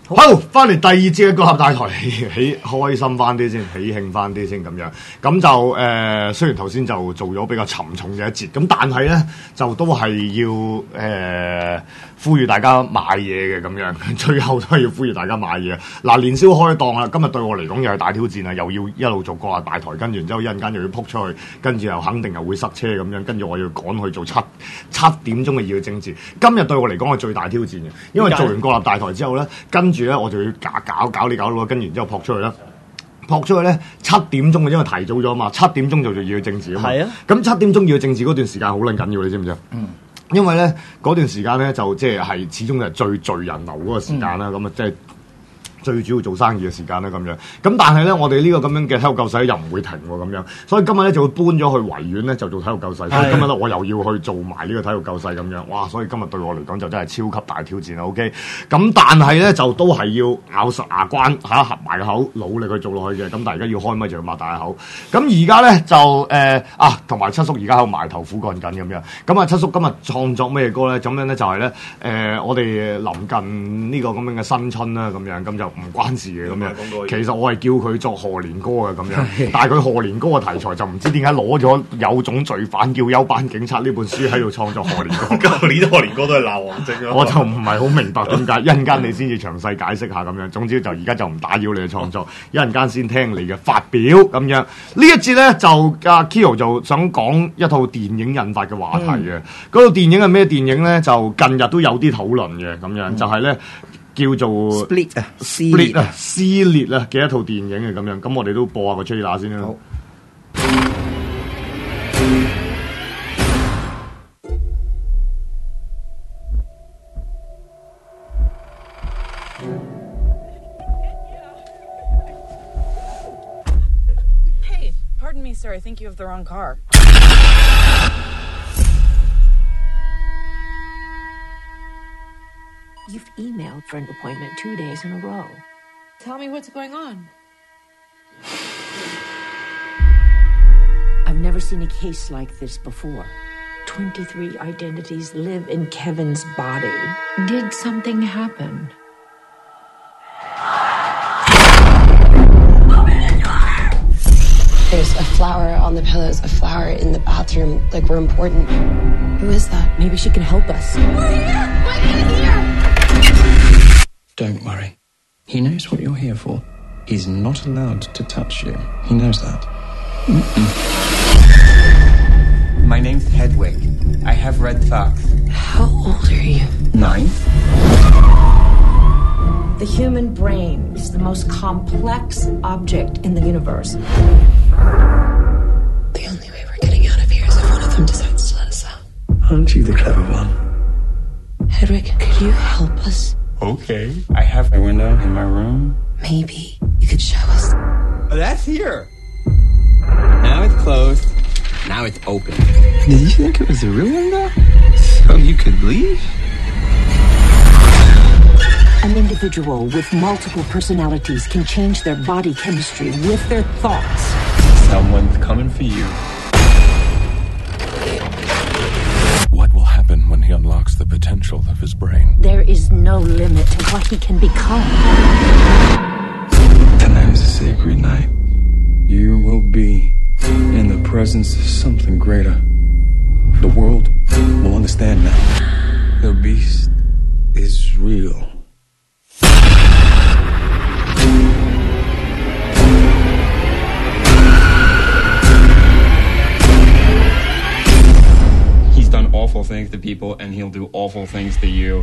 好，翻嚟第二節嘅國合大台，起開心翻啲先，喜慶翻啲先咁樣。咁就雖然頭先就做咗比較沉重嘅一節，咁但係咧就都係要呼籲大家買嘢嘅咁樣。最後都係要呼籲大家買嘢。嗱，年宵開檔啦，今日對我嚟講又係大挑戰啊！又要一路做國合大台，跟住然之後一陣間又要撲出去，跟住又肯定又會塞車咁樣，跟住我要趕去做七點鐘嘅議會政治。今日對我嚟講係最大挑戰嘅，因為做完國合大台之後咧，跟住咧我就要搞你搞到，跟住然之後撲出去啦。撲出去咧7點鐘嘅，因為提早咗嘛，7點鐘就做議會政治啊嘛。係啊。咁7點鐘議會政治嗰段時間好撚緊要，你知唔知啊？因為咧嗰段時間咧就即係始終係最聚人流嗰個時間啦，咁啊即係最主要做生意嘅時間啦咁樣。咁但係咧，我哋呢個咁樣嘅體育救世又唔會停喎咁樣，所以今日咧就會搬咗去維園咧就做體育救世。所以今日咧我又要去做埋呢個體育救世咁樣。哇！所以今日對我嚟講就真係超級大挑戰啦。OK， 咁但係咧就都係要咬實牙關嚇合埋個口，努力去做落去嘅。咁但係而家要開咪就要擘大口。咁而家咧就同埋七叔而家喺度埋頭苦幹緊咁樣。咁啊七叔今日創作咩歌咧？咁樣咧就係咧我哋臨近呢個咁樣嘅新春啦咁樣，咁就唔關事嘅咁樣，其實我係叫佢作賀年歌嘅咁樣，但係佢賀年歌嘅題材就唔知點解攞咗有種罪犯叫休班警察呢本書喺度創作賀年歌。 舊年賀年歌都係鬧王晶啊！ 我就唔係好明白點解，一陣間你先至詳細解釋下咁樣。總之就而家就唔打擾你嘅創作，一陣間先聽你嘅發表咁樣。呢一節咧就阿 Kyo 就想講一套電影引發嘅話題嘅。嗰套電影係咩電影咧？就近日都有啲討論嘅咁樣，就係咧。叫做 Split 啊， 撕裂啊嘅一套電影嘅咁樣，咁我哋都播下個 trailer 先啦。好。 Hey, pardon me, sir. I think you have the wrong car. You've emailed for an appointment 2 days in a row. Tell me what's going on. I've never seen a case like this before. 23 identities live in Kevin's body. Did something happen? There's a flower on the pillows, a flower in the bathroom, like we're important. Who is that? Maybe she can help us. We're here! We're in here! Don't worry. He knows what you're here for. He's not allowed to touch you. He knows that. My name's Hedwig. I have red socks. How old are you? 9. The human brain is the most complex object in the universe. The only way we're getting out of here is if one of them decides to let us out. Aren't you the clever one? Hedwig, could you help us? Okay. I have a window in my room. Maybe you could show us. Oh, that's here. Now it's closed. Now it's open. Did you think it was a real window? So you could leave? An individual with multiple personalities can change their body chemistry with their thoughts. Someone's coming for you. What will happen when he unlocks the potential of his brain? There is no limit to what he can become. Tonight is a sacred night. You will be in the presence of something greater. The world will understand now. The beast is real. He's done awful things to people, and he'll do awful things to you.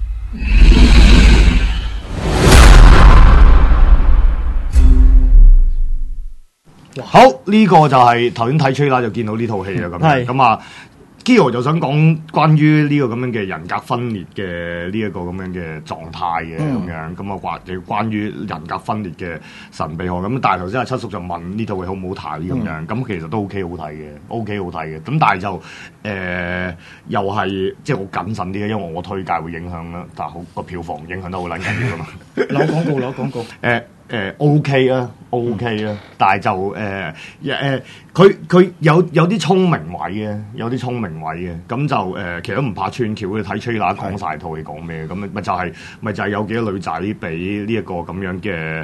好，呢個就係頭先睇吹啦，就見到呢套戲啦咁樣。咁啊 Kyo 就想講關於呢個咁樣嘅人格分裂嘅呢一個咁樣嘅狀態嘅咁樣，咁啊關於人格分裂嘅神秘學咁。但係頭先阿七叔就問呢套戲好唔好睇咁樣，咁其實都 OK 好睇嘅，OK 好睇嘅。咁但係就又係即係好謹慎啲嘅，因為我推介會影響啦，但係個票房影響得好撚緊要㗎嘛。 攞廣告。 OK 啦，OK 啦，但係就佢有啲聰明位嘅，咁就其實都唔怕穿橋嘅，睇 trailer 講晒套戲講咩，咁咪就係有幾個女仔俾呢一個咁樣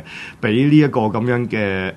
嘅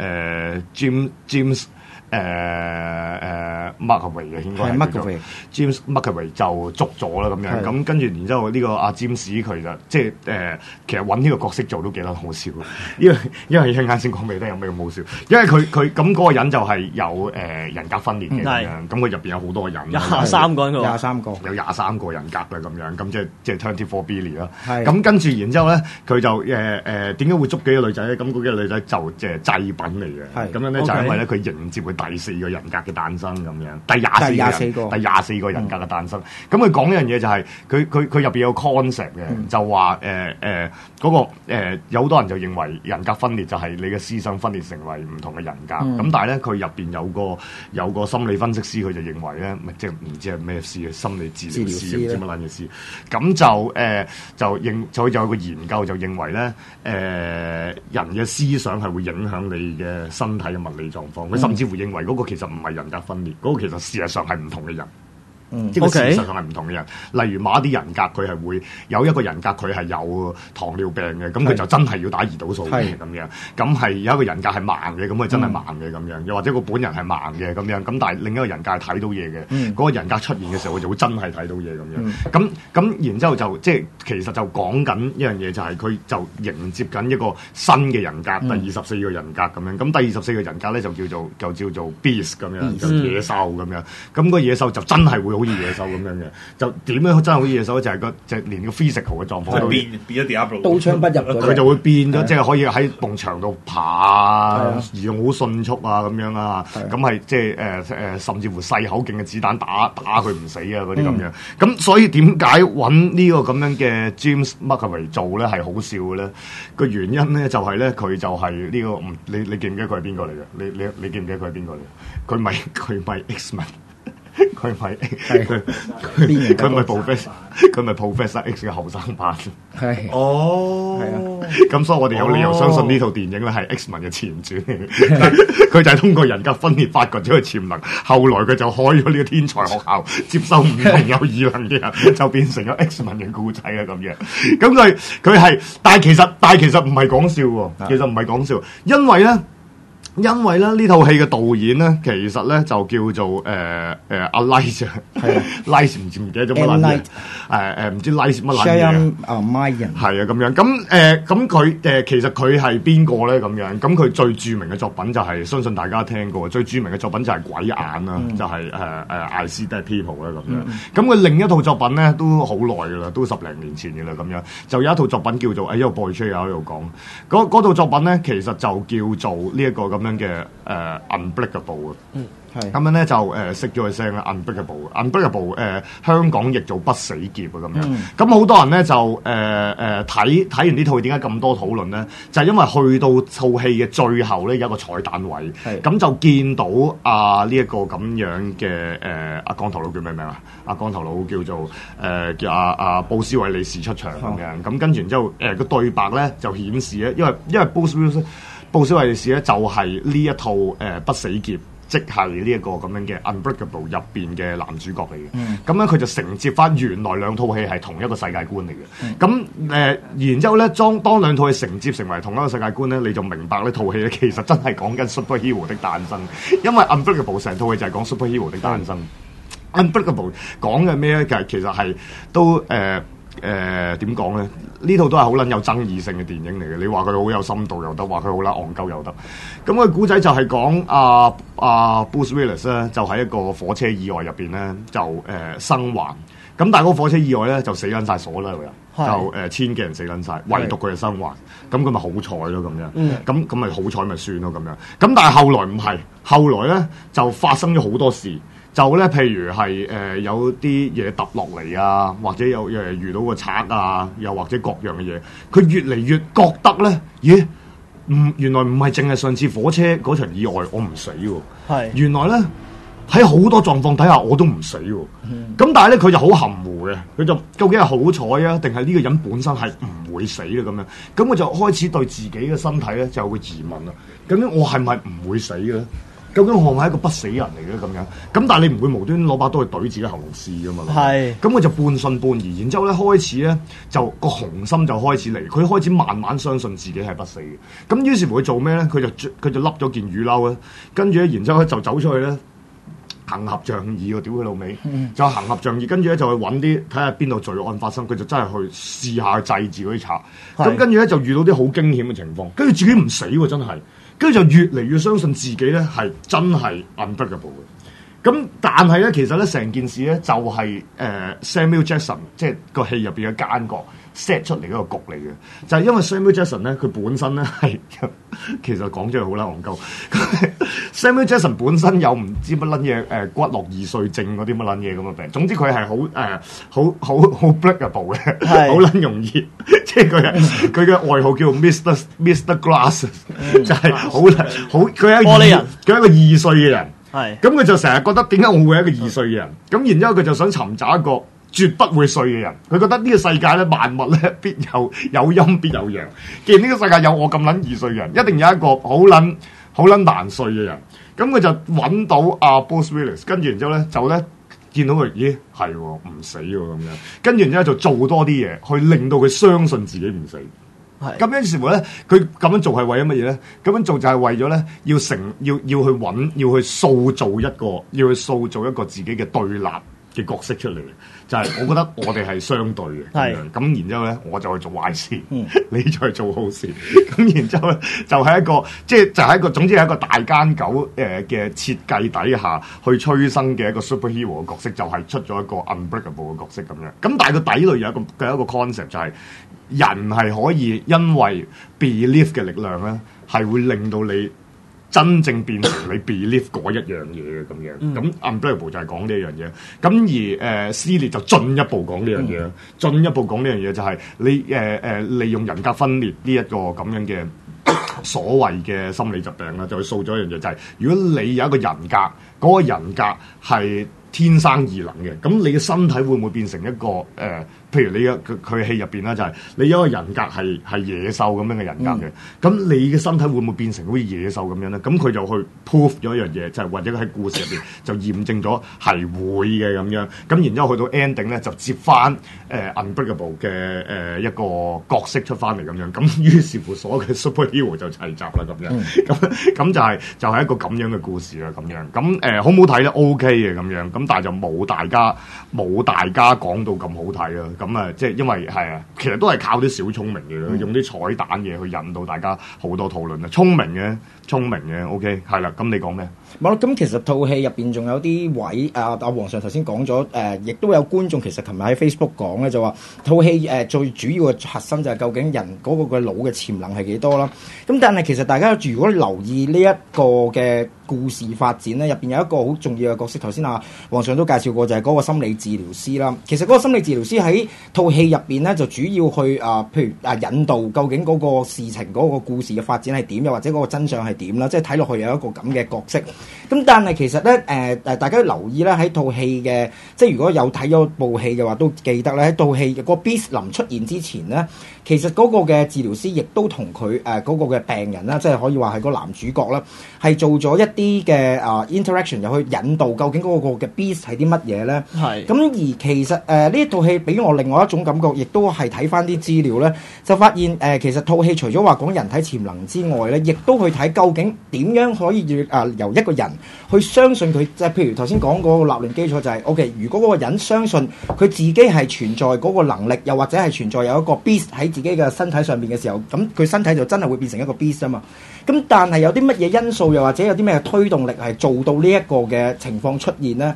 James。McAvoy 嘅應該係 James McAvoy 就捉咗啦咁樣，咁跟住然之後呢個阿詹士佢就即係其實揾呢個角色做都幾得好笑，因為一陣間先講俾你聽有咩咁好笑，因為佢咁嗰個人就係有人格分裂嘅咁樣，咁佢入邊有好多人 ，23個人喎 ，23個有23個人格啦咁樣，咁即係24 Billy 啦，咁跟住然之後咧佢就點解會捉幾個女仔咧？咁嗰幾個女仔就即係祭品嚟嘅，咁樣咧就因為咧佢迎接佢第4個人格嘅誕生咁樣，第24個人格嘅誕生。咁佢講一樣嘢就係佢入邊有 concept 嘅，就話嗰個有好多人就認為人格分裂就係你嘅思想分裂成為唔同嘅人格。咁但係咧佢入邊有個心理分析師，佢就認為咧，即係唔知係咩師嘅心理治療師，唔知乜撚嘅師。咁就有個研究就認為咧，人嘅思想係會影響你嘅身體嘅物理狀況。佢甚至乎認為嗰個其實唔係人格分裂，嗰個其實事實上係唔同嘅人。即係事實上係唔同嘅人，例如某一啲人格佢係會有一個人格佢係有糖尿病嘅，咁佢就真係要打胰島素嘅咁樣。咁係有一個人格係盲嘅，咁佢真係盲嘅咁樣。又或者個本人係盲嘅咁樣，咁但係另一個人格係睇到嘢嘅，嗰個人格出現嘅時候，佢就會真係睇到嘢咁樣。咁然之後就即係其實就講緊一樣嘢，就係佢就迎接緊一個新嘅人格，第24個人格咁樣。咁第24個人格咧就叫做 Beast 咁樣，就野獸咁樣。咁個野獸就真係會好似野獸咁樣嘅，就點樣真係好似野獸？就係連個 physical 嘅狀況都變咗 Diablo， 刀槍不入， 佢就會變咗，即係可以喺埲牆度爬，移動好迅速啊咁樣啊，咁係即係甚至乎細口徑嘅子彈打佢唔死啊嗰啲咁樣。咁所以點解揾呢個咁樣嘅 James McAvoy 做咧係好笑嘅咧？個原因咧就係咧佢就係呢個你記唔記得佢係邊個嚟嘅？你記唔記得佢係邊個嚟嘅？佢咪 X-Men。佢咪 Professor X 嘅後生版， 係咁所以我哋有理由相信呢套電影咧係 X-Men 嘅前傳，佢就係通過人格分裂發掘咗佢潛能，後來佢就開咗呢個天才學校，接收唔同有異能嘅人，就變成咗 X-Men 嘅故仔啦咁樣。咁佢係，但係其實唔係講笑喎，其實唔係講笑，因為咧呢套戲嘅導演咧，其實咧就叫做阿 Light 唔記得咗乜撚嘢，唔知 Light 乜撚嘢係啊咁樣。咁佢其實佢係邊個咧咁樣？咁佢最著名嘅作品就係相信大家聽過，最著名嘅作品就係鬼眼啦，就係I See Dead People 啦咁樣。咁佢另一套作品咧都好耐噶啦，都10零年前嘅啦咁樣。就有一套作品叫做一個 Boy Tree 喺度講，嗰套作品咧其實就叫做呢一個咁樣嘅Unbreakable 咁樣咧就識咗佢聲啦 Unbreakable 香港譯做不死劫啊咁樣。咁好多人咧就睇完呢套點解咁多討論咧？就係因為去到套戲嘅最後咧有一個彩蛋位，咁就見到呢一個咁樣嘅阿光頭佬叫咩名啊？阿光頭佬叫做叫阿布斯韋利士出場咁樣。咁跟住然之後個對白咧就顯示咧，因為布斯韋利士咧就係呢一套不死劫。即係呢一個咁樣嘅 Unbreakable 入邊嘅男主角嚟嘅，咁咧佢就承接翻原來兩套戲係同一個世界觀嚟嘅，咁然之後咧當兩套戲承接成為同一個世界觀咧，你就明白呢套戲咧其實真係講緊 Superhero 的誕生，因為 Unbreakable 成套戲就係講 Superhero 的誕生。Unbreakable 講嘅咩咧？其實係都點講咧？呢套都係好撚有爭議性嘅電影嚟嘅。你話佢好有深度又得，話佢好撚戇鳩又得。咁個古仔就係講Bruce Willis 咧，就喺一個火車意外入邊咧，就生還。咁但係嗰個火車意外咧，就死撚晒所有人，就千幾人死撚晒，唯獨佢係生還。咁佢咪好彩咯咁樣。咁咪好彩咪算咯咁樣。咁但係後來唔係，後來咧就發生咗好多事。就咧，譬如係有啲嘢揼落嚟啊，或者有遇到個賊啊，又或者各樣嘅嘢，佢越嚟越覺得咧，咦？原來唔係淨係上次火車嗰場意外我唔死喎，原來咧喺好多狀況底下我都唔死喎。咁但係咧佢就好含糊嘅，佢就究竟係好彩啊，定係呢個人本身係唔會死咧咁樣？咁佢就開始對自己嘅身體咧就有個疑問啦。究竟我係咪唔會死嘅咧？究竟我係咪一個不死人嚟嘅咁樣？咁但係你唔會無端攞把刀去懟自己喉嚨試噶嘛？係。咁佢就半信半疑，然之後咧開始咧就個雄心就開始嚟，佢開始慢慢相信自己係不死嘅。咁於是乎佢做咩咧？佢就笠咗件雨褸咧，跟住咧然之後咧就走出去咧。行俠仗義喎，屌佢老味，就行俠仗義，跟住咧就去揾啲睇下邊度罪案發生，佢就真係去試下去制止嗰啲賊。咁跟住咧就遇到啲好驚險嘅情況，跟住自己唔死喎，真係，跟住就越嚟越相信自己咧係真係 unbreakable 嘅。咁但係咧，其實咧成件事咧就係Samuel Jackson 即係個戲入邊嘅奸角 set 出嚟嗰個局嚟嘅，就係因為 Samuel Jackson 咧佢本身咧係其實講咗佢好啦戇鳩。Samuel Jackson 本身有唔知乜撚嘢骨骼易碎症嗰啲乜撚嘢咁嘅病，總之佢係好 breakable 嘅，好撚容易，即係佢嘅外號叫 Mr. Glass， 就係好佢係玻璃人，佢係一個易碎嘅人。係，咁佢就成日覺得點解我會係一個易碎嘅人？咁然之後佢就想尋找一個絕不會碎嘅人。佢覺得呢個世界咧萬物咧必有陰必有陽。既然呢個世界有我咁撚易碎嘅人，一定有一個好撚難碎嘅人。咁佢就揾到阿 Bruce Willis， 跟住然之後咧就咧見到佢，咦係喎唔死喎咁樣。跟住然之後就做多啲嘢，去令到佢相信自己唔死。咁樣時候咧，佢咁樣做係為咗乜嘢咧？咁樣做就係為咗咧，要去揾，要去塑造一個自己嘅對立嘅角色出嚟。就係我覺得我哋係相對嘅，咁然之後咧，我就去做壞事，你就去做好事。咁然之後咧，就係一個即係就係一個總之係一個大奸狗嘅設計底下去催生嘅一個 superhero 嘅角色，就係出咗一個 unbreakable 嘅角色咁樣。咁但係個底裏有一個 concept 就係人係可以因為 belief 嘅力量咧，係會令到你真正變成你 believe 嗰一樣嘢嘅咁樣，咁 Unbreakable 就係講呢一樣嘢，咁而撕裂就進一步講呢樣嘢，進一步講呢樣嘢就係你利用人格分裂呢一個咁樣嘅所謂嘅心理疾病啦，就去掃咗一樣嘢，就係如果你有一個人格，嗰個人格係天生異能嘅，咁你嘅身體會唔會變成一個譬如你嘅佢戲入邊啦，就係你有一個人格係野獸咁樣嘅人格嘅，咁你嘅身體會唔會變成好似野獸咁樣咧？咁佢就去 prove 咗一樣嘢，就係或者喺故事入邊就驗證咗係會嘅咁樣，咁然之後去到 ending 咧就接翻Unbreakable 嘅一個角色出翻嚟咁樣，咁於是乎所有嘅 superhero 就齊集啦咁樣，咁就係一個咁樣嘅故事啦咁樣，咁好唔好睇咧 ？OK 嘅咁樣，咁但係就冇大家講到咁好睇啊！咁啊，即係因為係啊，其實都係靠啲小聰明嘅，用啲彩蛋嘢去引導大家好多討論啊！聰明嘅 ，OK， 係啦。咁你講咩？ 冇啦，咁其實套戲入邊仲有啲位，阿黃上頭先講咗，亦都有觀眾其實琴日喺 Facebook 講咧，就話套戲最主要嘅核心就係究竟人嗰個嘅腦嘅潛能係幾多啦？咁但係其實大家如果留意呢一個嘅故事發展咧，入邊有一個好重要嘅角色，頭先黃上都介紹過，就係嗰個心理治療師啦。其實嗰個心理治療師喺套戲入邊咧，就主要去譬如引導究竟嗰個事情嗰個故事嘅發展係點，又或者嗰個真相係點啦，即係睇落去有一個咁嘅角色。咁但係其實咧大家要留意咧，喺套戲嘅即係如果有睇咗部戲嘅話，都記得咧喺套戲個 Beast 臨出現之前咧，其實嗰個嘅治療師亦都同佢嗰個嘅病人啦，即係可以話係個男主角啦，係做咗一啲嘅interaction，又去引導究竟嗰個嘅 Beast 係啲乜嘢咧。係。咁而其實呢一套戲俾我另外一種感覺，亦都係睇翻啲資料咧，就發現其實套戲除咗話講人體潛能之外咧，亦都去睇究竟點樣可以由一個人去相信佢，即係譬如頭先講嗰個立論基礎就係 OK， 如果嗰個人相信佢自己係存在嗰個能力，又或者係存在有一個 beast 喺自己嘅身體上面嘅時候，咁佢身體就真係會變成一個 beast 啊嘛。咁但係有啲乜嘢因素，又或者有啲咩推動力係做到呢一個嘅情況出現呢？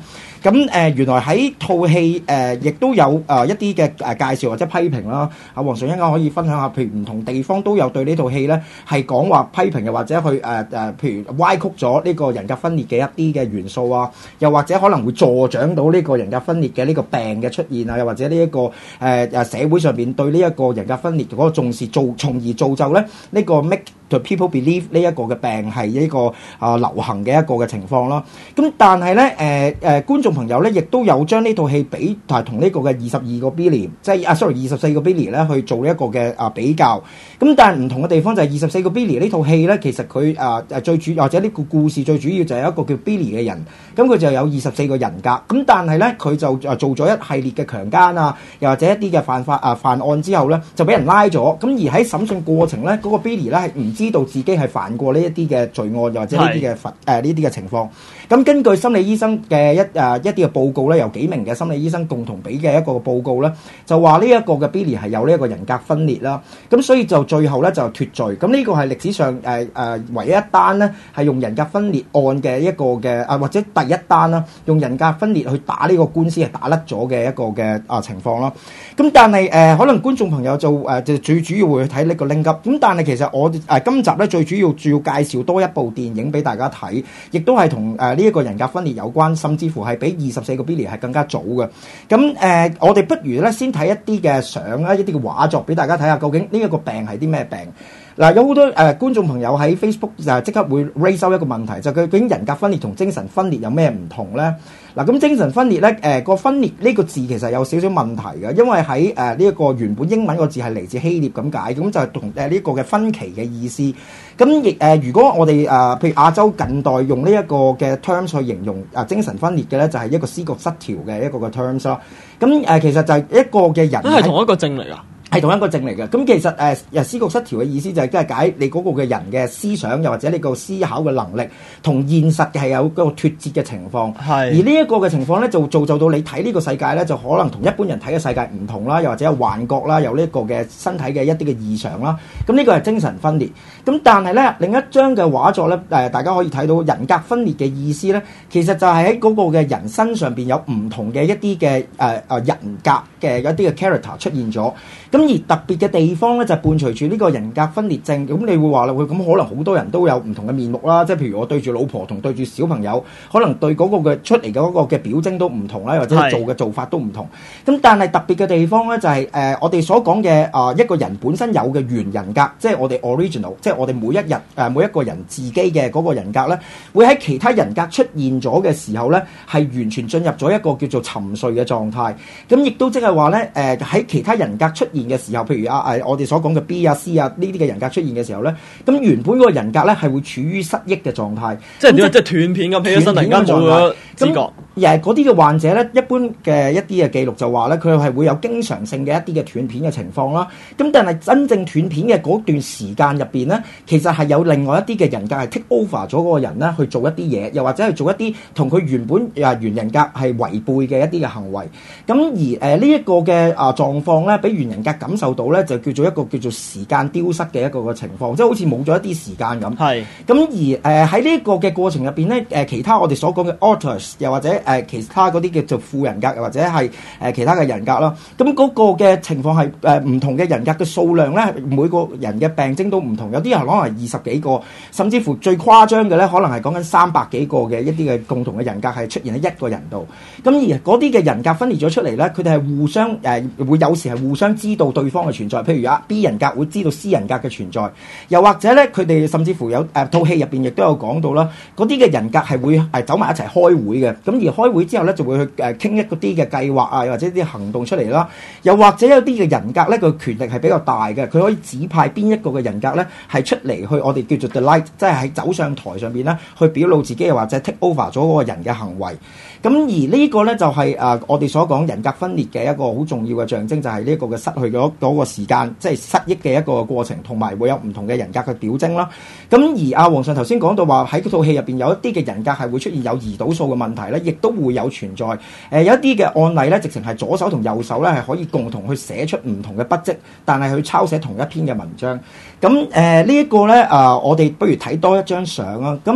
咁原來喺套戲亦都有一啲嘅介紹或者批評啦。阿黃順一陣間可以分享下，譬如唔同地方都有對呢套戲咧係講話批評，又或者去譬如歪曲咗呢個人格分裂嘅一啲嘅元素啊，又或者可能會助長到呢個人格分裂嘅呢個病嘅出現啊，又或者呢一個社會上邊對呢一個人格分裂嗰個重視，從而造就咧呢個 make the people believe 呢一個嘅病係呢個流行嘅一個嘅情況啦。咁但係咧觀眾朋友咧亦都有將呢套戲比同呢個嘅22個 Billy， 即係24個 Billy 咧去做一個嘅比較。咁但係唔同嘅地方就係24個 Billy 呢套戲咧，其實佢最主或者呢個故事最主要就係一個叫 Billy 嘅人，咁佢就有24個人格。咁但係咧佢就做咗一系列嘅強姦啊，又或者一啲嘅犯案之後咧就俾人拉咗。咁而喺審訊過程咧，嗰個 Billy 咧係唔知道自己係犯過呢一啲嘅罪案，又或者呢啲嘅呢啲嘅情況。咁根據心理醫生嘅一啲嘅報告咧，由幾名嘅心理醫生共同俾嘅一個報告咧，就話呢一個嘅 Billy 係有呢一個人格分裂啦。咁所以就最後咧就脫罪。咁呢個係歷史上唯一一單咧係用人格分裂案嘅一個嘅或者第一單啦，用人格分裂去打呢個官司係打甩咗嘅一個嘅情況啦。咁但係可能觀眾朋友就最主要會去睇呢個 link up。咁但係其實我今集咧最主要介紹多一部電影俾大家睇，亦都係同呢一個人格分裂有關，甚至乎係比24個 Billy 係更加早嘅。咁我哋不如咧先睇一啲嘅相啦，一啲嘅畫作俾大家睇下，究竟呢一個病係啲咩病？嗱，有好多觀眾朋友喺 Facebook 即刻會 raise 收一個問題，就究竟人格分裂同精神分裂有咩唔同咧？嗱，咁精神分裂咧，個分裂呢個字其實有少少問題嘅，因為喺呢一個原本英文個字係嚟自希臘咁解，咁就係同呢個嘅分歧嘅意思。咁亦如果我哋譬如亞洲近代用呢一個嘅 terms 去形容精神分裂嘅咧，就係一個思覺失調嘅一個嘅 terms 啦。咁其實就係一個嘅人係同一個症嚟啊。 係同一個症嚟嘅。咁其實思覺失調嘅意思就係即係解你嗰個嘅人嘅思想，又或者你個思考嘅能力同現實係有個脫節嘅情況。係。而呢一個嘅情況咧，就造就到你睇呢個世界咧，就可能同一般人睇嘅世界唔同啦，又或者有幻覺啦，有呢一個嘅身體嘅一啲嘅異常啦。咁呢個係精神分裂。咁但係咧，另一張嘅畫作咧，大家可以睇到人格分裂嘅意思咧，其實就係喺嗰個嘅人身上邊有唔同嘅一啲嘅人格嘅一啲嘅 character 出現咗。咁而特別嘅地方咧，就伴隨住呢個人格分裂症。咁你會話啦，咁可能好多人都有唔同嘅面目啦。即係譬如我對住老婆同對住小朋友，可能對嗰個嘅出嚟嗰個嘅表徵都唔同啦，或者做嘅做法都唔同。咁但係特別嘅地方咧，就係我哋所講嘅一個人本身有嘅原人格，即係我哋 original，即係我哋每一個人自己嘅嗰個人格咧，會喺其他人格出現咗嘅時候咧，係完全進入咗一個叫做沉睡嘅狀態。咁亦都即係話咧，喺其他人格出現嘅時候，譬如我哋所講嘅 B 啊 C 啊呢啲嘅人格出現嘅時候咧，咁原本嗰個人格咧係會處於失憶嘅狀態，即係點啊？即係斷片咁，起咗身突然間冇咗知覺。而係嗰啲嘅患者咧，一般嘅一啲嘅記錄就話咧，佢係會有經常性嘅一啲嘅斷片嘅情況啦。咁但係真正斷片嘅嗰段時間入邊咧，其實係有另外一啲嘅人格係 take over 咗嗰個人咧去做一啲嘢，又或者係做一啲同佢原本原人格係違背嘅一啲嘅行為。咁而呢一個嘅狀況咧，俾原人格感受到咧，就叫做一個叫做時間丟失嘅一個嘅情況，即係好似冇咗一啲時間咁。係。咁而喺呢一個嘅過程入邊咧，其他我哋所講嘅 alters 又或者其他嗰啲叫做副人格，又或者係其他嘅人格啦。咁嗰個嘅情況係唔同嘅人格嘅數量咧，每個人嘅病徵都唔同。有啲人可能係20幾個，甚至乎最誇張嘅咧，可能係講緊300幾個嘅一啲嘅共同嘅人格係出現喺一個人度。咁而嗰啲嘅人格分裂咗出嚟咧，佢哋係互相會有時係互相知道對方嘅存在。譬如B 人格會知道 C 人格嘅存在，又或者咧佢哋甚至乎有套戲入邊亦都有講到啦，嗰啲嘅人格係會走埋一齊開會嘅。咁而開會之後咧，就會去傾一啲嘅計劃啊，或者啲行動出嚟啦。又或者有啲嘅人格咧，佢權力係比較大嘅，佢可以指派邊一個嘅人格咧係出嚟去我哋叫做 the light， 即係喺走上台上邊咧去表露自己，又或者 take over 咗嗰個人嘅行為。咁而呢個咧就係我哋所講人格分裂嘅一個好重要嘅象徵，就係呢一個嘅失去咗嗰個時間，即係失憶嘅一個過程，同埋會有唔同嘅人格嘅表徵啦。咁而黃順頭先講到話喺嗰套戲入邊有一啲嘅人格係會出現有胰島素嘅問題咧，亦都會有存在。有一啲嘅案例咧，直情係左手同右手咧係可以共同去寫出唔同嘅筆跡，但係去抄寫同一篇嘅文章。咁呢一個咧我哋不如睇多一張相啊。咁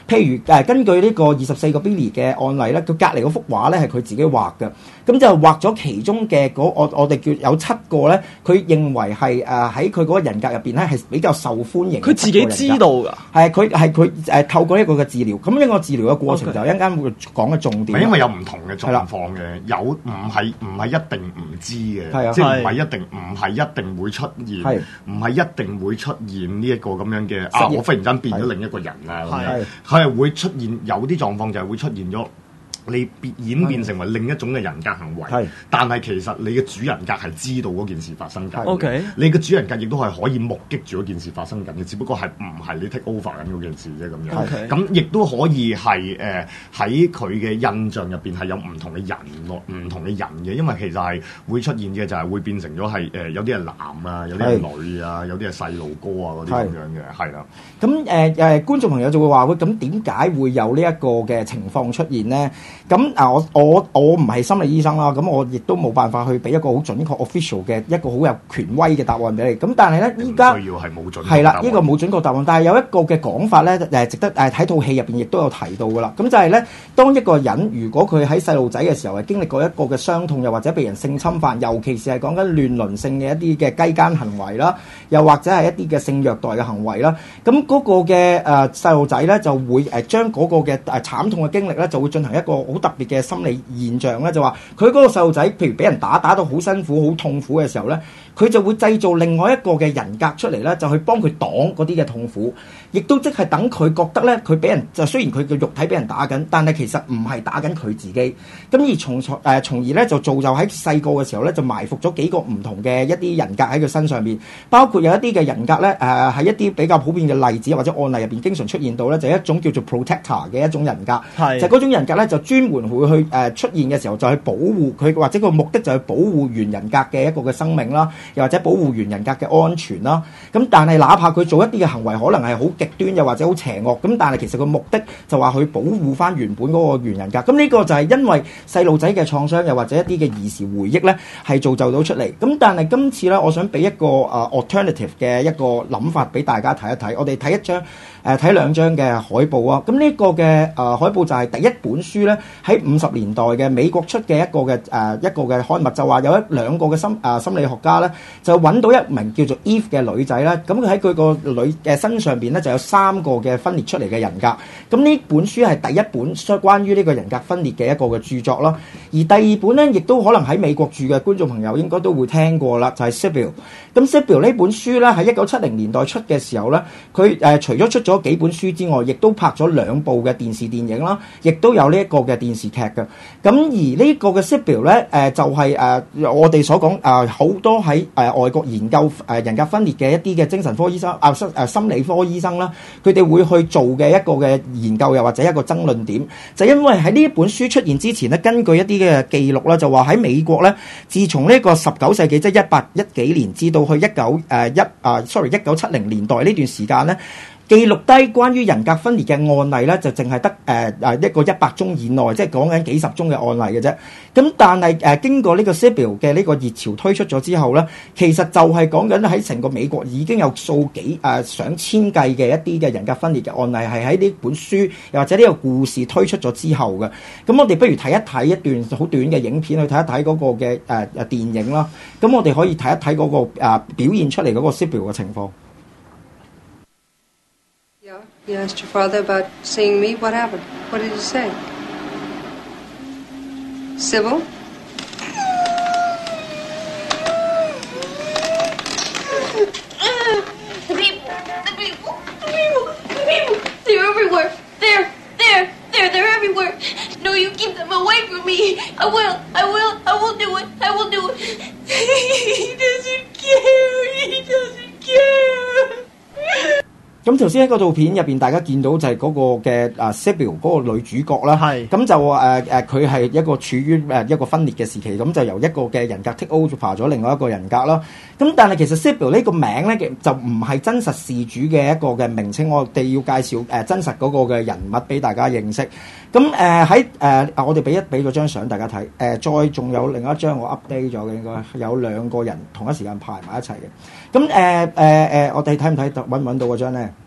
譬如根據呢個24個 Billy 嘅案例咧，佢隔離嗰幅畫咧係佢自己畫嘅，咁就畫咗其中嘅我哋叫有7個咧，佢認為係喺佢嗰個人格入邊咧係比較受歡迎。 佢自己知道㗎， 係佢透過一個嘅治療，咁呢個治療嘅過程就一陣間會講嘅重點。 因為有唔同嘅狀況嘅，有唔係一定唔知嘅，即係唔係一定會出現，唔係一定會出現呢一個咁樣嘅我忽然間變咗另一個人啦咁樣，佢係會出現有啲狀況就係會出現咗。你演變成為另一種嘅人格行為，但係其實你嘅主人格係知道嗰件事發生緊。 Okay. 你嘅主人格亦都係可以目擊住嗰件事發生緊嘅，只不過係唔係你 take over 緊嗰件事啫咁樣。咁亦都可以係喺佢嘅印象入邊係有唔同嘅人嘅，因為其實係會出現嘅就係會變成咗係有啲係男啊，有啲係女啊，有啲係細路哥啊嗰啲咁樣嘅，係啦。 咁觀眾朋友就會話喂，咁點解會有呢一個嘅情況出現咧？咁我唔係心理醫生啦，咁我亦都冇辦法去俾一個好準確 official 嘅一個好有權威嘅答案俾你。咁但係咧，依家係啦，呢個冇準確答案，但係有一個嘅講法咧，值得睇套戲入邊亦都有提到噶啦。咁就係咧，當一個人如果佢喺細路仔嘅時候係經歷過一個嘅傷痛，又或者被人性侵犯，尤其是係講緊亂倫性嘅一啲嘅雞姦行為啦，又或者係一啲嘅性虐待嘅行為啦，咁嗰個嘅細路仔咧就會將嗰個嘅慘痛嘅經歷咧就會進行一個好特別嘅心理現象咧，就話佢嗰個細路仔，譬如俾人打到好辛苦、好痛苦嘅時候咧，佢就會製造另外一個嘅人格出嚟咧，就去幫佢擋嗰啲嘅痛苦，亦都即係等佢覺得咧，佢俾人就雖然佢嘅肉體俾人打緊，但係其實唔係打緊佢自己。咁而從而咧就造就喺細個嘅時候咧，就埋伏咗幾個唔同嘅一啲人格喺佢身上面，包括有一啲嘅人格咧喺一啲比較普遍嘅例子或者案例入邊經常出現到咧，就係一種叫做 protector 嘅一種人格，就嗰種人格咧就專門會去出現嘅時候就去保護佢，或者個目的就係保護原人格嘅一個嘅生命啦，又或者保護原人格嘅安全啦。咁但係哪怕佢做一啲嘅行為可能係好極端又或者好邪惡，咁但係其實個目的就話去保護翻原本嗰個原人格。咁呢個就係因為細路仔嘅創傷又或者一啲嘅兒時回憶咧係造就到出嚟。咁但係今次咧，我想俾一個alternative 嘅一個諗法俾大家睇一睇。我哋睇一張睇兩張嘅海報啊。咁呢個嘅海報就係第一本書咧，喺50年代嘅美國出嘅一個嘅刊物，就話有兩個嘅心理學家咧，就揾到一名叫做 Eve 嘅女仔啦。咁佢喺佢個女嘅身上邊咧，就有3個嘅分裂出嚟嘅人格。咁呢本書係第一本關於呢個人格分裂嘅一個嘅著作啦。而第二本咧，亦都可能喺美國住嘅觀眾朋友應該都會聽過啦，就係 Sibyl。咁 Sibyl 呢本書咧喺1970年代出嘅時候咧，佢除咗出咗幾本書之外，亦都拍咗2部嘅電視電影啦，亦都有呢一個嘅電視劇嘅。咁而呢個嘅 Sibyl 咧，就係我哋所講好多喺外國研究人格分裂嘅一啲嘅精神科醫生心理科醫生啦，佢哋會去做嘅一個嘅研究，又或者一個爭論點，就因為喺呢本書出現之前咧，根據一啲嘅記錄啦，就話喺美國咧，自從呢個19世紀即係1810幾年至到去1970年代呢段時間咧，記錄低關於人格分裂嘅案例咧，就淨係得一個100宗以內，即係講緊幾十宗嘅案例嘅啫。咁但係經過呢個 Sibyl 嘅呢個熱潮推出咗之後咧，其實就係講緊喺成個美國已經有數幾上千計嘅一啲嘅人格分裂嘅案例係喺呢本書又或者呢個故事推出咗之後嘅。咁我哋不如睇一睇一段好短嘅影片，去睇一睇嗰個嘅電影啦。咁我哋可以睇一睇嗰個表現出嚟嗰個 Sibyl 嘅情況。 You asked your father about seeing me. What happened? What did he say? Sybil? The people. They're everywhere. They're everywhere. No, you keep them away from me. I will do it. He doesn't care. 咁頭先喺個套片入邊，大家見到就係嗰個嘅Sibyl 嗰個女主角啦。係。咁就佢係一個處於一個分裂嘅時期，咁就由一個嘅人格 take over 咗另外一個人格啦。咁但係其實 Sibyl 呢個名咧就唔係真實事主嘅一個嘅名稱，我哋要介紹真實嗰個嘅人物俾大家認識。咁喺我哋俾咗張相大家睇。再仲有另一張我 update 咗嘅，應該有2個人同一時間排埋一齊嘅。咁我哋睇唔睇到揾唔揾到嗰張咧？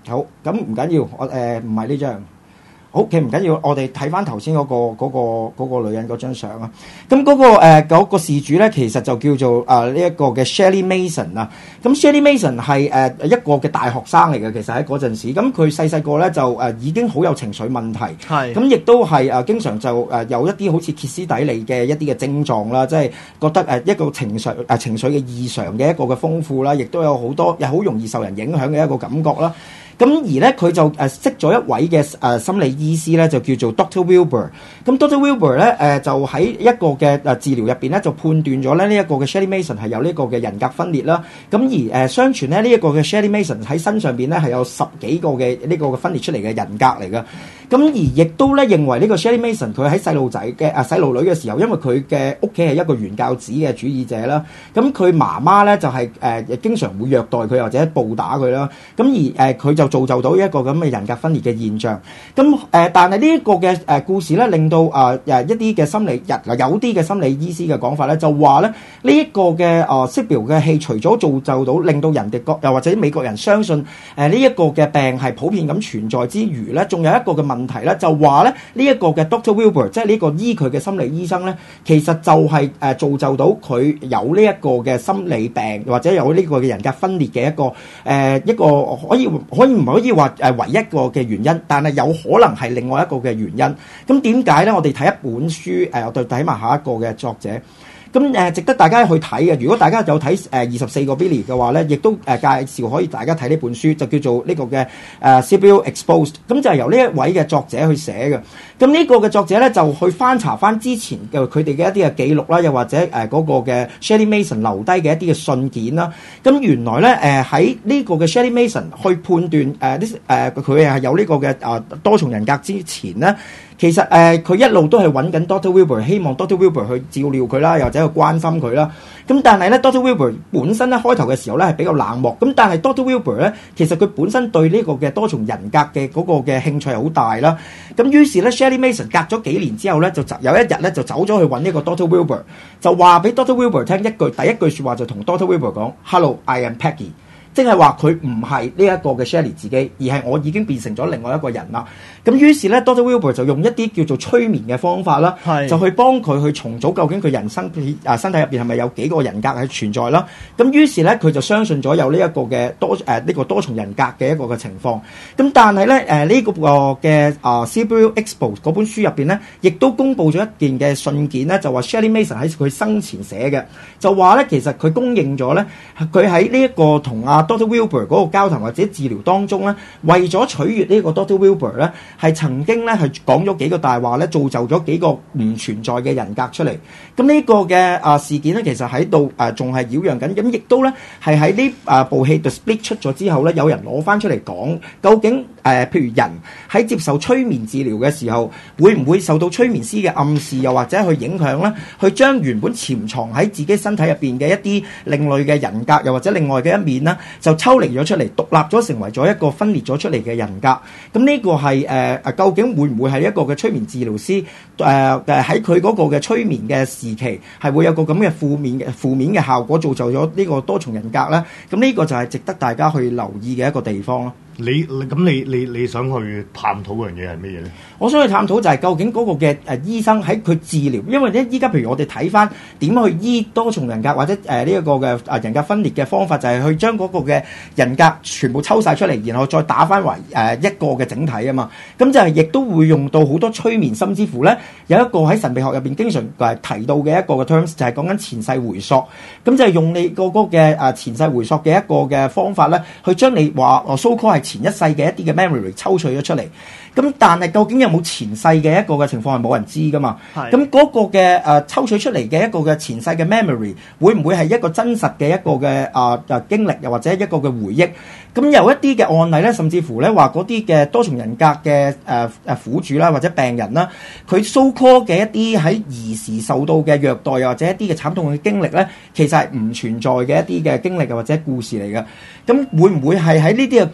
好，咁唔緊要，我唔係呢張。好，其實唔緊要，我哋睇翻頭先嗰個女人嗰張相啊。咁嗰個事主咧，其實就叫做呢一個嘅 Shirley Mason 啊。咁 Shirley Mason 係一個嘅大學生嚟嘅，其實喺嗰陣時，咁佢細個咧就已經好有情緒問題， 係咁亦都係經常就有一啲好似歇斯底里嘅一啲嘅症狀啦，即係覺得一個情緒嘅異常嘅一個嘅豐富啦，亦都有好多又好容易受人影響嘅一個感覺啦。咁而咧佢就識咗一位嘅心理醫師咧，就叫做 Dr. Wilbur。咁 Dr. Wilbur 咧就喺一個嘅治療入邊咧，就判斷咗咧呢一個嘅 Shirley Mason 係有呢個嘅人格分裂啦。咁而相傳咧呢一個嘅 Shirley Mason 喺身上邊咧係有10幾個嘅呢個嘅分裂出嚟嘅人格嚟㗎。咁而亦都咧認為呢個 Shirley Mason 佢喺細路女嘅時候，因為佢嘅屋企係一個原教旨嘅主義者啦，咁佢媽媽咧就係經常會虐待佢或者暴打佢啦。咁而佢就造就到一個咁嘅人格分裂嘅現象。咁但係呢一個嘅故事咧，令到一啲嘅心理有啲嘅心理醫師嘅講法咧，就話咧呢一個嘅Sibyl 嘅戲，除咗造就到令到人哋又或者美國人相信呢一個嘅病係普遍咁存在之餘咧，仲有一個嘅問題咧，就話咧呢一個嘅 Dr. Wilbur， 即係呢個醫佢嘅心理醫生咧，其實就係造就到佢有呢一個嘅心理病或者有呢個嘅人格分裂嘅一個可以唔可以話唯一一個嘅原因，但係有可能係另外一個嘅原因。咁點解咧？我哋睇一本書，我哋睇埋下一個嘅作者。咁值得大家去睇嘅。如果大家有睇24個 Billy 嘅話咧，亦都介紹可以大家睇呢本書，就叫做呢個嘅Sibyl Exposed。咁就係由呢一位嘅作者去寫嘅。咁呢個嘅作者咧就去翻查翻之前嘅佢哋嘅一啲嘅記錄啦，又或者嗰個嘅 Shirley Mason 留低嘅一啲嘅信件啦。咁原來咧喺呢個嘅 Shirley Mason 去判斷佢係有呢個嘅多重人格之前咧，其實佢一路都係揾緊 Dr. Wilbur， 希望 Dr. Wilbur 去照料佢啦，又或者去關心佢啦。咁但係咧 Dr. Wilbur 本身咧開頭嘅時候咧係比較冷漠。咁但係 Dr. Wilbur 咧其實佢本身對呢個嘅多重人格嘅嗰個嘅興趣係好大啦。咁於是咧 Shirley Mason 隔咗幾年之後咧，就有一日咧就走咗去揾呢個 Dr. Wilbur， 就話俾 Dr. Wilbur 聽第一句説話就同 Dr. Wilbur 講 ：Hello, I am Peggy。即係話佢唔係呢一個嘅 Shirley 自己，而係我已經變成咗另外一個人啦。咁於是咧 Dr. Wilbur 就用一啲叫做催眠嘅方法啦，就去幫佢去重組究竟佢人生身體入邊係咪有幾個人格係存在啦。咁於是咧佢就相信咗有呢一個嘅呢個多重人格嘅一個嘅情況。咁但係咧呢個嘅Sibyl Exposed 嗰本書入邊咧，亦都公布咗一件嘅信件咧，就話 Shirley Mason 喺佢生前寫嘅，就話咧其實佢公認咗咧，佢喺呢一個同Dr. Wilbur 嗰個交談或者治療當中咧，為咗取悅呢個 Dr. Wilbur 咧，係曾經咧係講咗幾個大話咧，造就咗幾個唔存在嘅人格出嚟。咁呢個嘅事件咧，其實喺度仲係擾攘緊。咁亦都咧係喺呢部戲 The Split 出咗之後咧，有人攞翻出嚟講，究竟譬如人喺接受催眠治療嘅時候，會唔會受到催眠師嘅暗示，又或者去影響咧？去將原本潛藏喺自己身體入邊嘅一啲另類嘅人格，又或者另外嘅一面咧，就抽離咗出嚟，獨立咗成為咗一個分裂咗出嚟嘅人格。咁呢個係究竟會唔會係一個嘅催眠治療師喺佢嗰個嘅催眠嘅時期係會有個咁嘅負面嘅效果，造就咗呢個多重人格咧？咁呢個就係值得大家去留意嘅一個地方咯。 你想去探討嗰樣嘢係乜嘢咧？ 我想去探討就係究竟嗰個嘅醫生喺佢治療，因為咧依家譬如我哋睇翻點樣去醫多重人格或者呢一個嘅人格分裂嘅方法，就係去將嗰個嘅人格全部抽晒出嚟，然後再打翻為一個嘅整體啊嘛。咁就係亦都會用到好多催眠，甚至乎咧有一個喺神秘學入邊經常提到嘅一個嘅 terms， 就係講緊前世回溯。咁就係用你個嘅前世回溯嘅一個嘅方法咧，去將你話so call係前一世嘅一啲嘅 memory 抽取咗出嚟。咁但係究竟有冇前世嘅一個嘅情況係冇人知噶嘛？咁嗰個嘅抽取出嚟嘅一個嘅前世嘅 memory 會唔會係一個真實嘅一個嘅經歷，又或者一個嘅回憶？咁有一啲嘅案例咧，甚至乎咧話嗰啲嘅多重人格嘅苦主啦，或者病人啦，佢 so call 嘅一啲喺兒時受到嘅虐待，又或者一啲嘅慘痛嘅經歷咧，其實係唔存在嘅一啲嘅經歷或者故事嚟嘅。咁會唔會係喺呢啲嘅過程入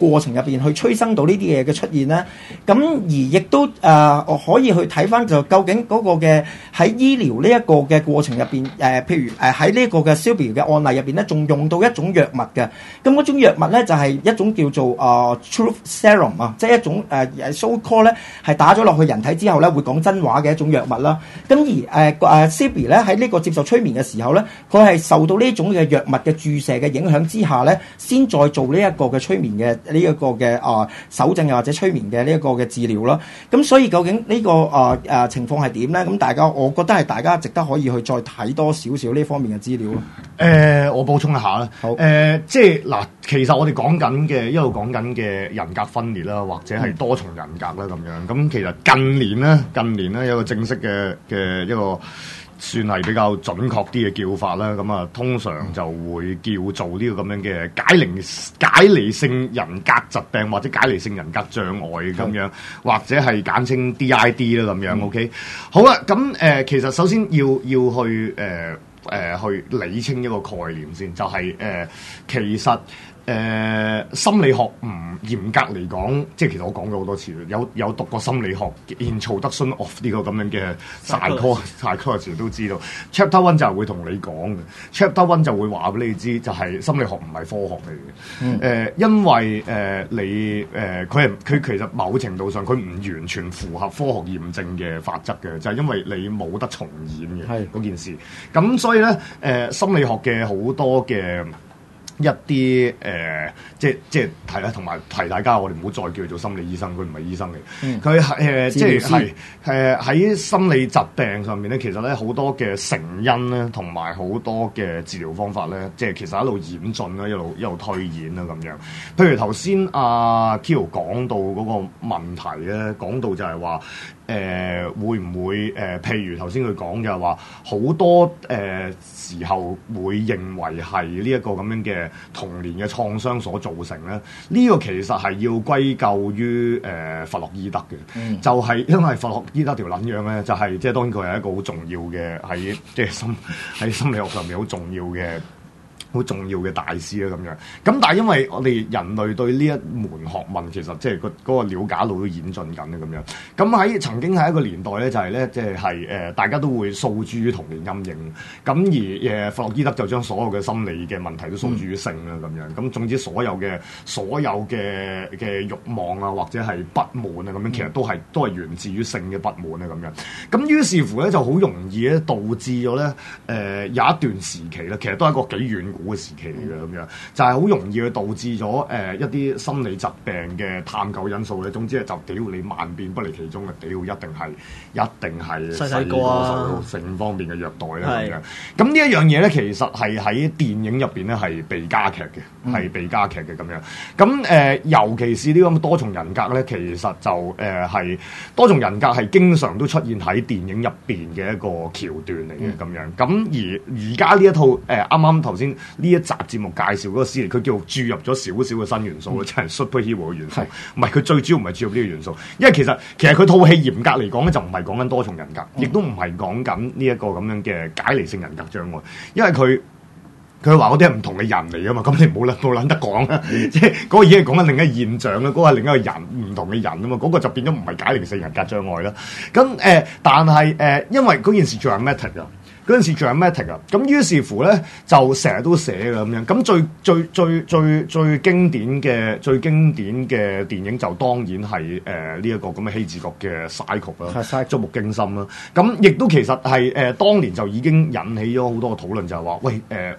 邊去催生到呢啲嘢嘅出現咧？咁而亦都可以去睇翻就究竟嗰個嘅喺醫療呢一個嘅過程入邊譬如喺呢個嘅 Sylvia 嘅案例入邊咧，仲用到一種藥物嘅。咁嗰種藥物咧就係一種叫做Truth Serum 啊，即係一種so call 咧係打咗落去人體之後咧會講真話嘅一種藥物啦。咁而Sylvia 咧喺呢個接受催眠嘅時候咧，佢係受到呢種嘅藥物嘅注射嘅影響之下咧，先再做呢一個嘅催眠嘅呢一個嘅手證又或者催眠嘅呢一個嘅治療啦。咁所以究竟呢個情況係點咧？咁我覺得係大家值得可以去再睇多少少呢方面嘅資料咯。 我補充一下啦。 好。 即係嗱，其實我哋講緊嘅一路講緊嘅人格分裂啦，或者係多重人格啦咁樣。咁其實近年咧有個正式嘅一個算係比較準確啲嘅叫法啦。咁啊，通常就會叫做呢個咁樣嘅解離性人格疾病或者解離性人格障礙咁樣，或者係簡稱 DID 啦咁樣。OK， 好啦，咁其實首先要去去理清一個概念先，就係其實心理學唔嚴格嚟講，即係其實我講咗好多次，有讀過心理學 Introduction of 呢個咁樣嘅 psychology 都知道 Chapter 1就係會同你講嘅 Chapter 1就會話俾你知，就係心理學唔係科學嚟嘅。因為佢其實某程度上佢唔完全符合科學驗證嘅法則嘅，就係因為你冇得重演嘅嗰件事。咁所以咧心理學嘅好多嘅一啲即係係啦，同埋提大家，我哋唔好再叫佢做心理醫生，佢唔係醫生嚟。佢係即係喺心理疾病上面咧，其實咧好多嘅成因咧，同埋好多嘅治療方法咧，即係其實一路演進啦，一路推演啦咁樣。譬如頭先阿 Kyo 講到嗰個問題咧，講到就係話會唔會譬如頭先佢講就係話好多時候會認為係呢一個咁樣嘅童年嘅創傷所造成咧，呢個其實係要歸咎於弗洛伊德嘅。就係因為弗洛伊德條撚樣咧，就係即係當然佢係一個好重要嘅喺即係喺心理學上面好重要嘅大師啦咁樣。咁但係因為我哋人類對呢一門學問其實即係嗰個了解路都演進緊啦咁樣。咁曾經喺一個年代咧，就係咧即係大家都會訴諸於童年陰影。咁而弗洛伊德就將所有嘅心理嘅問題都訴諸於性啦咁樣。咁總之所有嘅慾望啊，或者係不滿啊咁樣，其實都係源自於性嘅不滿啊咁樣。咁於是乎咧就好容易咧導致咗咧有一段時期咧，其實都係一個幾遠古嘅時期嚟嘅咁樣，就係好容易去導致咗一啲心理疾病嘅探究因素咧。總之就屌你萬變不離其宗嘅，屌一定係細個受到性方面嘅虐待啦咁樣。咁呢一樣嘢咧，其實係喺電影入邊咧係被加劇嘅，咁樣。咁尤其是呢個咁多重人格咧，其實就係多重人格係經常都出現喺電影入邊嘅一個橋段嚟嘅咁樣。咁而家呢一套啱啱頭先呢一集節目介紹嗰個系列，佢叫注入咗少少嘅新元素，即係 superhero 嘅元素。唔係，佢最主要唔係注入呢個元素，因為其實佢套戲嚴格嚟講咧，就唔係講緊多重人格，亦都唔係講緊呢一個咁樣嘅解離性人格障礙，因為佢話嗰啲係唔同嘅人嚟噶嘛，咁你冇撚得講啦，即係嗰個已經係講緊另一個現象啦，嗰個係另一個人唔同嘅人啊嘛，嗰個就變咗唔係解離性人格障礙啦。咁但係因為嗰件事仲係 method 啊。嗰陣時仲有 dramatic 啊，咁於是乎咧就成日都寫嘅咁樣。咁最經典嘅電影就當然係呢一個咁嘅希治閣嘅 Psycho 啦，觸目驚心啦。咁亦都其實係當年就已經引起咗好多嘅討論，就係話喂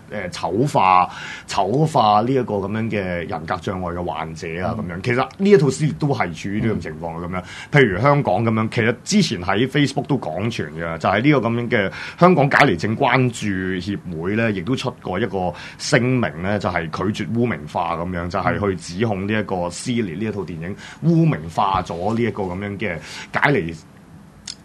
醜化呢一個咁樣嘅人格障礙嘅患者啊咁樣。其實呢一套書都係處於呢種情況嘅咁樣。譬如香港咁樣，其實之前喺 Facebook 都講傳嘅，就係呢個咁樣嘅香港解離症關注協會咧，亦都出過一個聲明咧，就係拒絕污名化咁樣，就係去指控呢一個撕裂呢一套電影污名化咗呢一個咁樣嘅解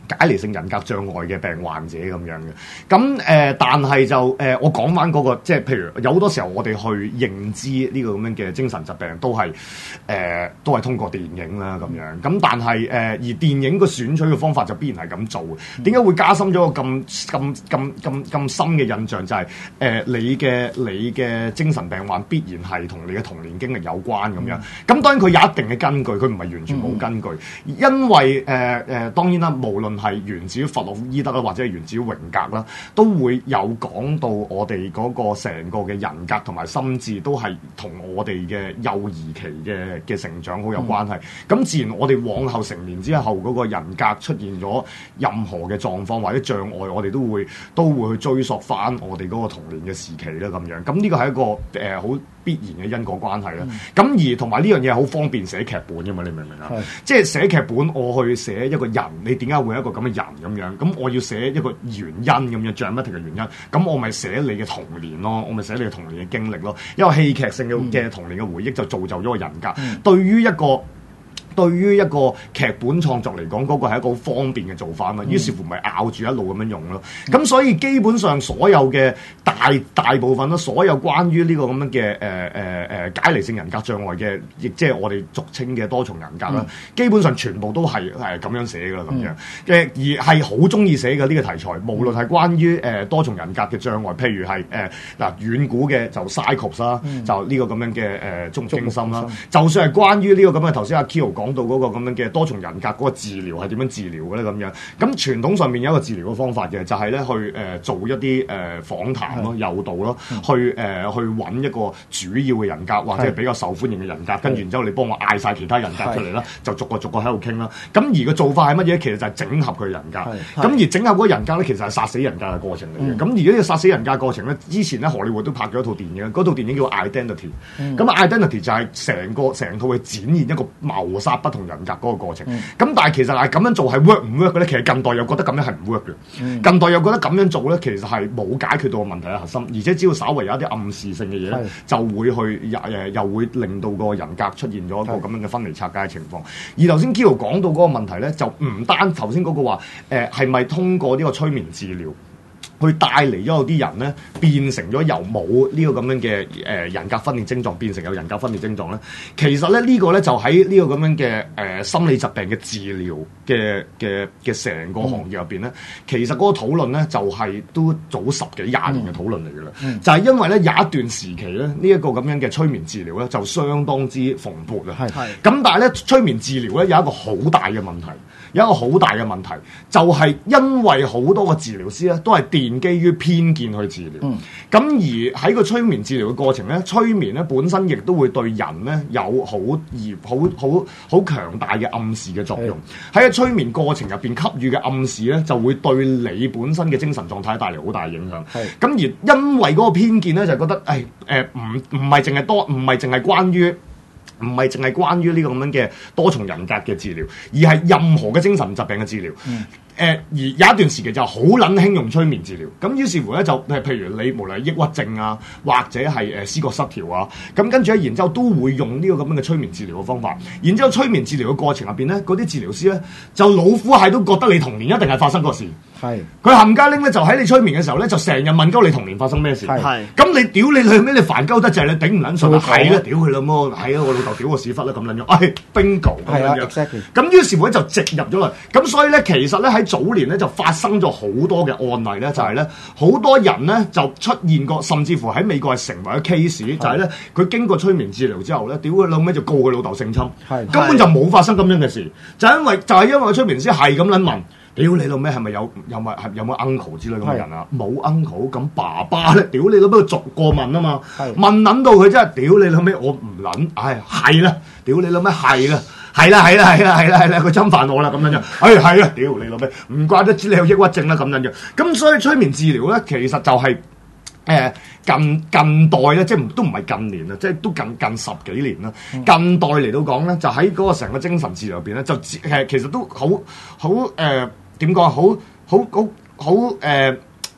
解離性人格障礙嘅病患者咁樣嘅。咁但係就我講翻嗰個，即係譬如有好多時候我哋去認知呢個咁樣嘅精神疾病，都係通過電影啦咁樣。咁但係而電影個選取嘅方法就必然係咁做嘅。點解會加深咗個咁深嘅印象？就係你嘅精神病患必然係同你嘅童年經歷有關咁樣。咁當然佢有一定嘅根據，佢唔係完全冇根據。因為當然啦，無論係源自於弗洛伊德啦，或者係源自於榮格啦，都會有講到我哋嗰個成個嘅人格同埋心智都係同我哋嘅幼兒期嘅成長好有關係。咁自然我哋往後成年之後嗰個人格出現咗任何嘅狀況或者障礙，我哋都會去追溯翻我哋嗰個童年嘅時期啦咁樣。咁呢個係一個好必然嘅因果關係啦。咁而同埋呢樣嘢好方便寫劇本㗎嘛，你明唔明啊？即係寫劇本，我去寫一個人，你點解會有一個咁嘅人咁樣？咁我要寫一個原因咁樣，dramatic嘅原因，咁我咪寫你嘅童年咯，我咪寫你嘅童年嘅經歷咯。因為戲劇性嘅童年嘅回憶就造就咗個人格。對於一個劇本創作嚟講，嗰個係一個好方便嘅做法嘛。於是乎咪咬住一路咁樣用咯。咁所以基本上所有嘅大部分啦，所有關於呢個咁樣嘅解離性人格障礙嘅，亦即係我哋俗稱嘅多重人格啦，基本上全部都係咁樣寫㗎啦咁樣。而係好中意寫嘅呢個題材，無論係關於多重人格嘅障礙，譬如係遠古嘅就 Cyclops 啦，就呢個咁樣嘅觸目驚心啦。就算係關於呢個咁嘅頭先阿 Kyo 講到嗰個咁樣嘅多重人格嗰個治療係點樣治療嘅咧咁樣？咁傳統上面有一個治療嘅方法嘅，就係咧去做一啲訪談咯、誘導咯，去揾一個主要嘅人格或者係比較受歡迎嘅人格，跟住然之後你幫我嗌晒其他人格出嚟啦，就逐個喺度傾啦。咁而個做法係乜嘢？其實就係整合佢人格。咁而整合嗰個人格咧，其實係殺死人格嘅過程嚟嘅。咁而呢個殺死人格過程咧，之前咧荷里活都拍咗一套電影，嗰套電影叫 Identity。咁 Identity 就係成套去展現一個謀殺不同人格嗰個過程。咁但係其實係咁樣做係 work 唔 work 嘅咧？其實近代又覺得咁樣係唔 work 嘅。近代又覺得咁樣做咧，其實係冇解決到個問題嘅核心，而且只要稍微有一啲暗示性嘅嘢咧，就會去又會令到個人格出現咗一個咁樣嘅分離拆解嘅情況。而頭先 Kyo 講到嗰個問題咧，就唔單頭先嗰個話係咪通過呢個催眠治療去帶嚟咗有啲人咧變成咗由冇呢個咁樣嘅人格分裂症狀變成有人格分裂症狀咧？其實咧呢個咧就喺呢個咁樣嘅心理疾病嘅治療嘅成個行業入邊咧，其實嗰個討論咧就係都早10幾20年嘅討論嚟㗎啦。就係因為咧有一段時期咧呢一個咁樣嘅催眠治療咧就相當之蓬勃啊。咁但係咧催眠治療咧有一個好大嘅問題。有一個好大嘅問題，就係因為好多個治療師咧都係奠基於偏見去治療。咁而喺個催眠治療嘅過程咧，催眠咧本身亦都會對人咧有好強大嘅暗示嘅作用。喺個催眠過程入邊給予嘅暗示咧，就會對你本身嘅精神狀態帶嚟好大影響。咁而因為嗰個偏見咧，就覺得唔係淨係關於呢個咁樣嘅多重人格嘅治療，而係任何嘅精神疾病嘅治療。而有一段時期就好撚興用催眠治療，咁於是乎咧就譬如你無論係抑鬱症啊，或者係思覺失調啊，咁跟住咧然之後都會用呢個咁樣嘅催眠治療嘅方法。然之後催眠治療嘅過程入邊咧，嗰啲治療師咧就老虎係都覺得你童年一定係發生過事。佢冚家拎咧就喺你催眠嘅時候咧，就成日問鳩你童年發生咩事。咁你屌你去咩？你煩鳩得滯，你頂唔撚順啊？係啦，屌佢老母，係啊，我老豆屌我屎忽啦咁撚樣。bingo 咁樣樣。咁於是乎咧就植入咗嚟。咁所以咧其實咧喺早年咧就發生咗好多嘅案例咧，就係咧好多人咧就出現過，甚至乎喺美國係成為咗 case，就係咧佢經過催眠治療之後咧，屌佢老尾就告佢老豆性侵，根本就冇發生咁樣嘅事，就係因為個催眠師係咁撚問。屌你老咩？係咪有冇 uncle 之類咁嘅人啊？冇 uncle， 咁爸爸咧？屌你老咩？逐個問啊嘛，問撚到佢真係屌你老咩？我唔撚，係啦，屌你老咩？係啦，佢侵犯我啦咁樣樣，係啊，屌你老咩？唔怪得知你有抑鬱症啦咁樣樣。咁所以催眠治療咧，其實就係近代咧，即係都唔係近年啦，即係都近10幾年啦。近代嚟到講咧，就喺嗰個成個精神治療入邊咧，就其實都好點講好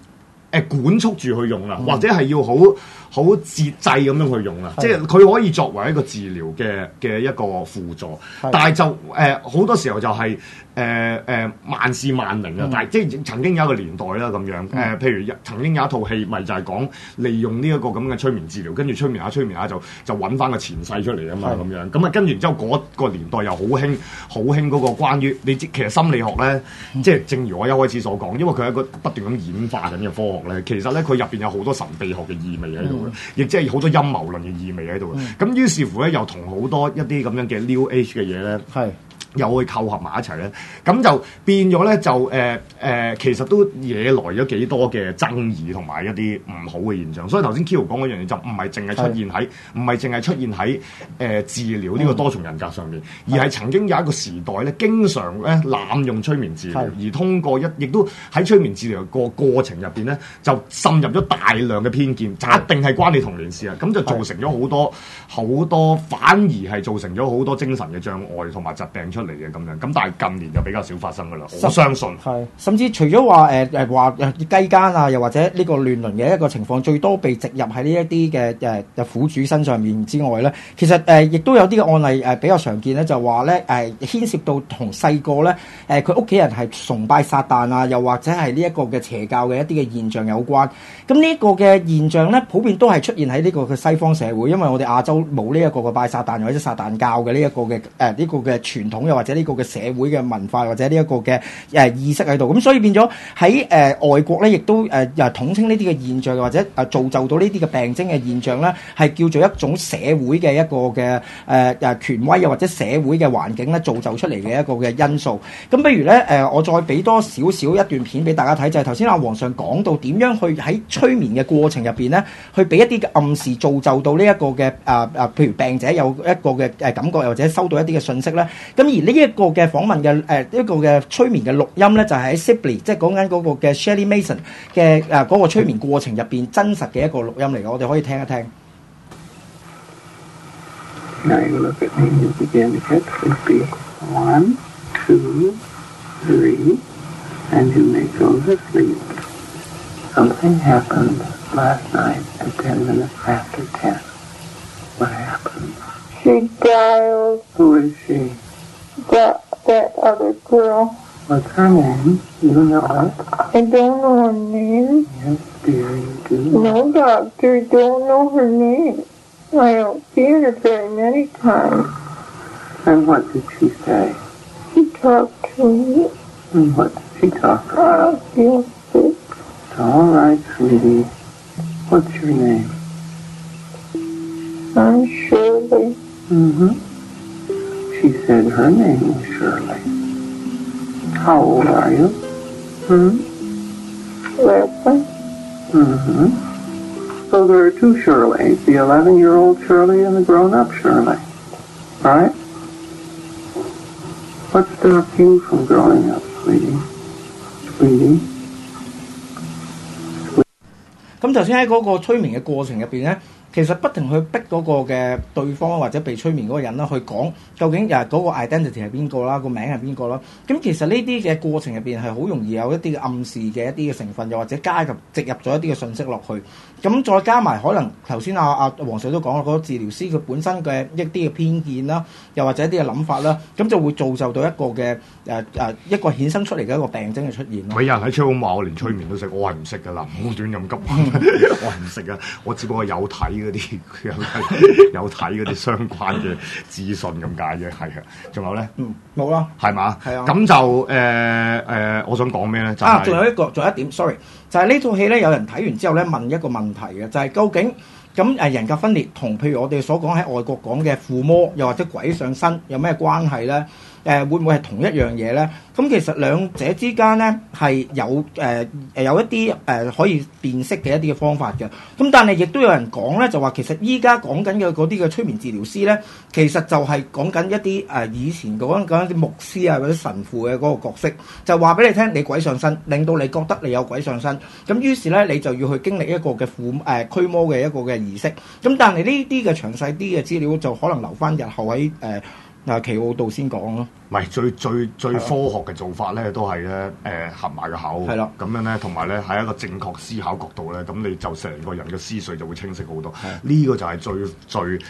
管束住去用啦，或者係要好節制咁樣去用啦，即係佢可以作為一個治療嘅一個輔助，但係就好多時候就係萬事萬靈啊！但係即係曾經有一個年代啦咁樣譬如曾經有一套戲咪就係講利用呢一個咁嘅催眠治療，跟住催眠下就揾翻個前世出嚟啊嘛咁樣，咁啊跟住之後嗰個年代又好興嗰個關於你知其實心理學咧，即係正如我一開始所講，因為佢係一個不斷咁演化緊嘅科學咧，其實咧佢入邊有好多神秘學嘅意味喺度嘅，亦即係好多陰謀論嘅意味喺度嘅。咁於是乎咧，又同好多一啲咁樣嘅 New Age 嘅嘢咧，又會構合埋一齊咧，咁就變咗咧就其實都惹來咗幾多嘅爭議同埋一啲唔好嘅現象。所以頭先 Kilo 講嗰樣嘢就唔係淨係出現喺治療呢個多重人格上面，而係曾經有一個時代咧，經常咧濫用催眠治療，而通過亦都喺催眠治療個過程入邊咧，就滲入咗大量嘅偏見，就一定係關你童年事啊！咁就造成咗好多，反而係造成咗好多精神嘅障礙同埋疾病出嚟嘅咁樣，咁但係近年就比較少發生噶啦，我相信。 甚至除咗話雞奸啊，又或者呢個亂倫嘅一個情況，最多被植入喺呢一啲嘅苦主身上面之外咧，其實亦都有啲嘅案例比較常見咧，就話咧牽涉到同細個咧佢屋企人係崇拜撒旦啊，又或者係呢一個嘅邪教嘅一啲嘅現象有關。咁呢一個嘅現象咧，普遍都係出現喺呢個嘅西方社會，因為我哋亞洲冇呢一個嘅拜撒旦或者撒旦教嘅呢一個嘅呢個嘅傳統，又或者呢個嘅社會嘅文化或者呢一個嘅意識喺度，咁所以變咗喺外國咧，亦都統稱呢啲嘅現象，或者造就到呢啲嘅病徵嘅現象咧，係叫做一種社會嘅一個嘅權威，又或者社會嘅環境咧造就出嚟嘅一個嘅因素。咁不如咧我再俾多少少一段片俾大家睇，就係頭先阿黃上講到點樣去喺催眠嘅過程入邊咧，去俾一啲嘅暗示，造就到呢一個嘅譬如病者有一個嘅感覺，又或者收到一啲嘅信息咧。咁而呢一個嘅訪問嘅一個嘅催眠嘅錄音咧，就係喺 Sibley， 即係講緊嗰個嘅 Shirley Mason 嘅嗰個催眠過程入邊真實嘅一個錄音嚟嘅，我哋可以聽一聽。 Now you look at me, you begin to get sleepy. 1, 2, 3, and you may go to sleep. Something happened last night at 10 minutes after 10. What happened? She died. Who is she? That other girl. What's her name? You know it? I don't know her name. Yes, dear, you do. No, doctor, don't know her name. I don't see her very many times. And what did she say? She talked to me. And what did she talk about? I feel sick. It's all right, sweetie. What's your name? I'm Shirley. Mm-hmm. She said her name was Shirley. How old are you? 11. Mm-hmm. So there are two Shirleys, the 11-year-old Shirley and the grown-up Shirley. Right? What's stopping you from growing up, sweetie? Sweetie? 咁頭先喺嗰個催眠嘅過程入邊咧，其實不停去逼嗰個嘅對方或者被催眠嗰個人啦，去講究竟嗰個 identity 係邊個啦，個名係邊個啦。咁其實呢啲嘅過程入邊係好容易有一啲嘅暗示嘅一啲嘅成分，又或者植入咗一啲嘅信息落去。咁再加埋可能頭先阿黃 Sir 都講啦，嗰個治療師佢本身嘅一啲嘅偏見啦，又或者一啲嘅諗法啦，咁就會造就到一個嘅一個衍生出嚟嘅一個病徵嘅出現咯。 有人喺窗話我連催眠都識，我係唔識㗎啦，唔好亂咁急，我係唔識㗎，我只不過有睇嗰啲有睇嗰啲相關嘅資訊咁解啫，係啊。仲有咧？ 冇啦， 係嘛？ 係啊。 咁就我想講咩咧？就係仲有一點 ，sorry， 就係呢套戲咧，有人睇完之後咧問一個問題嘅，就係究竟咁人格分裂同譬如我哋所講喺外國講嘅附魔，又或者鬼上身有咩關係咧？會唔會係同一樣嘢咧？咁其實兩者之間咧係有一啲可以辨識嘅一啲嘅方法嘅。咁但係亦都有人講咧，就話其實依家講緊嘅嗰啲嘅催眠治療師咧，其實就係講緊一啲以前講啲牧師啊或者神父嘅嗰個角色，就話俾你聽你鬼上身，令到你覺得你有鬼上身。咁於是咧你就要去經歷一個嘅驅魔嘅一個嘅儀式。咁但係呢啲嘅詳細啲嘅資料就可能留翻日後喺奇奧道先講咯。 唔係最科學嘅做法咧，都係咧合埋個口， 係啦， 咁樣咧，同埋咧喺一個正確思考角度咧，咁你就成個人嘅思緒就會清晰好多。呢個就係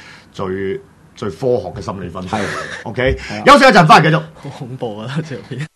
最科學嘅心理分析。OK，休息一陣，翻嚟繼續。 好恐怖啊！條片。